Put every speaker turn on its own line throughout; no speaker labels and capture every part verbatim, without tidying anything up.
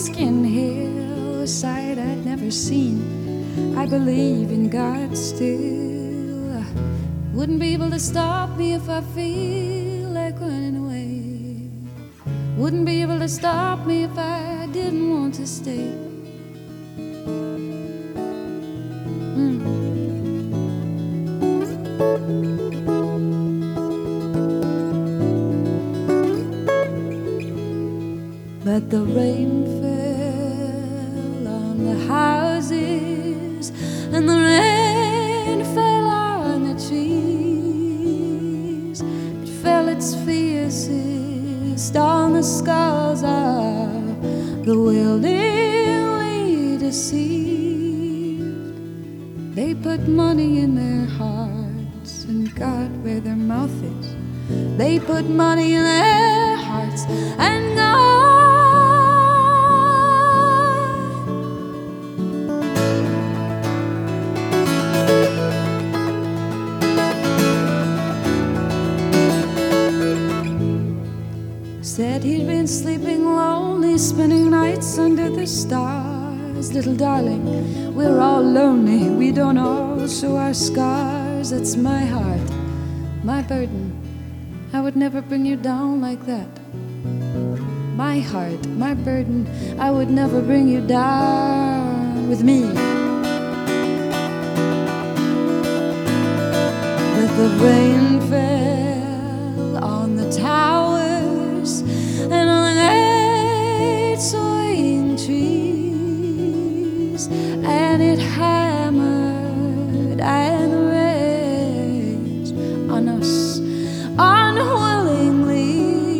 Pumpkin Hill, a sight I'd never seen. I believe in God still. Wouldn't be able to stop me if I feel like running away. Wouldn't be able to stop me if I didn't want to stay. Mm. But the rain fell on the houses, and the rain fell on the trees. It fell its fiercest on the skulls of the willingly deceived. They put money in their hearts and God where their mouth is. They put money in their hearts and God. Said he'd been sleeping lonely, spending nights under the stars. Little darling, we're all lonely, we don't all show our scars. It's my heart, my burden, I would never bring you down like that. My heart, my burden, I would never bring you down with me. But the rain fell on the towers and on the great swaying trees, and it hammered and raged on us unwillingly.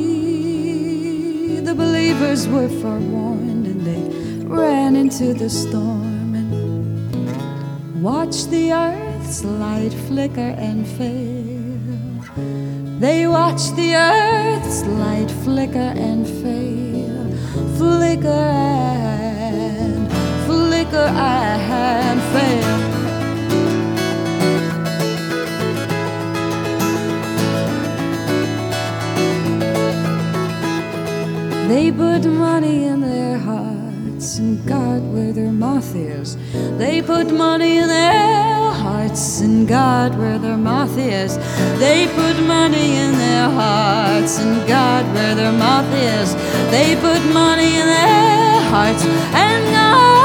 The believers were forewarned, and they ran into the storm and watched the earth's light flicker and fail. They watched the earth's light flicker and fail, flicker and flicker and fail. They put money in their hearts and God where their mouth is. They put money in their hearts and God where their mouth is. They put money in their hearts and God where their mouth is. They put money in their hearts and God.